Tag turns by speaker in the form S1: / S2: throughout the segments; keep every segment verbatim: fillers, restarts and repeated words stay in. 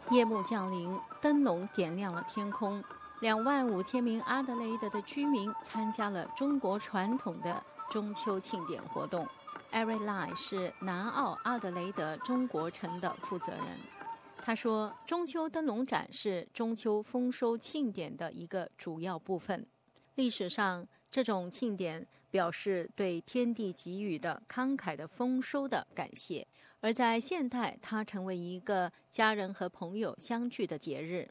S1: 夜幕降临，灯笼点亮了天空。两万五千名阿德雷德的居民参加了中国传统的中秋庆典活动。Eric Lai 是南澳阿德雷德中国城的负责人。他说，中秋灯笼展是中秋丰收庆典的一个主要部分。历史上，这种庆典表示对天地给予的慷慨的丰收的感谢，而在现代，它成为一个家人和朋友相聚的节日。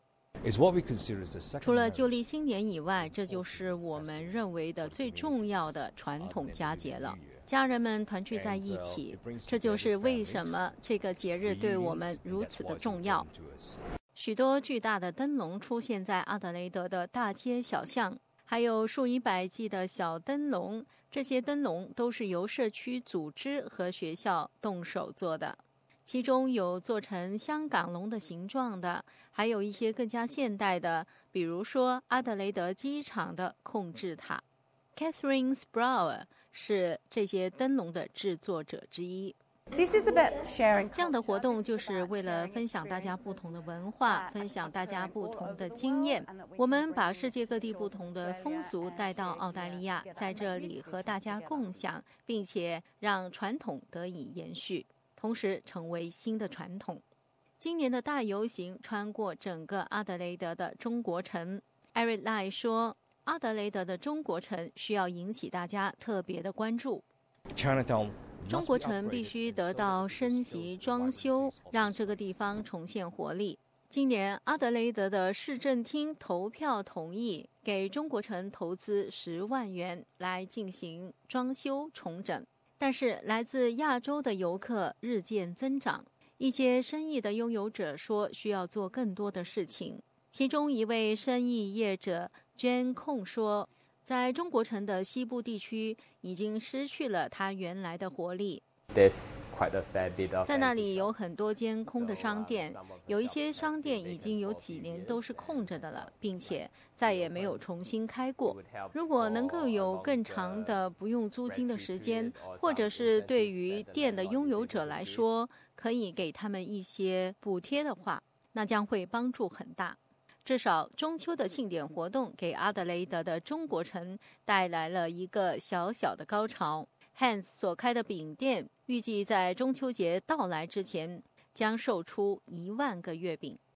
S1: 除了旧历新年以外，这就是我们认为的最重要的传统佳节了。家人们团聚在一起，这就是为什么这个节日对我们如此的重要。许多巨大的灯笼出现在阿德雷德的大街小巷，还有数以百计的小灯笼，这些灯笼都是由社区组织和学校动手做的。其中有做成香港龙的形状的，还有一些更加现代的，比如说阿德雷德机场的控制塔。Catherine Sprower 是这些灯笼的制作者之一。
S2: This is about sharing.
S1: 这样的活动就是为了分享大家不同的文化，分享大家不同的经验。我们把世界各地不同的风俗带到澳大利亚，在这里和大家共享，并且让传统得以延续，同时成为新的传统。今年的大游行穿过整个阿德雷德的中国城。Eric Lai 说，阿德雷德的中国城需要引起大家特别的关注。中国城必须得到升级装修，让这个地方重现活力。今年阿德雷德的市政厅投票同意给中国城投资十万元来进行装修重整，但是来自亚洲的游客日渐增长，一些生意的拥有者说需要做更多的事情。其中一位生意业者 Jane 控说，在中国城的西部地区已经失去了它原来的活力。在那里有很多间空的商店，有一些商店已经有几年都是空着的了，并且再也没有重新开过。如果能够有更长的不用租金的时间，或者是对于店的拥有者来说，可以给他们一些补贴的话，那将会帮助很大。至少中秋的庆典活动给阿德雷德的中国城带来了一个小小的高潮。Hans 所开的饼店预计在中秋节到来之前将售出一万个月饼。